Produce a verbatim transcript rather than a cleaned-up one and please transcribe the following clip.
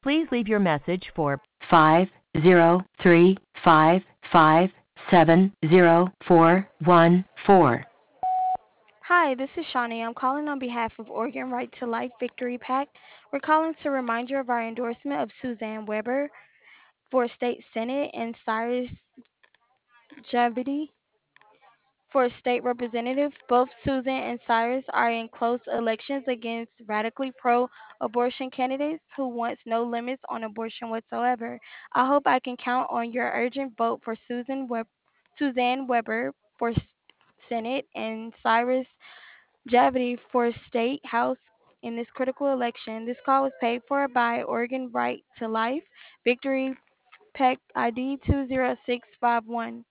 Please leave your message for five zero three five five seven zero four one four. Hi, this is Shawnee. I'm calling on behalf of Oregon Right to Life Victory PAC. We're calling to remind you of our endorsement of Suzanne Weber for State Senate and Cyrus Javidi for State Representative. Both Susan and Cyrus are in close elections against radically pro abortion candidates who wants no limits on abortion whatsoever. I hope I can count on your urgent vote for Susan Web- Suzanne Weber for S- Senate and Cyrus Javity for State House in this critical election. This call was paid for by Oregon Right to Life, Victory PEC I D two zero six five one.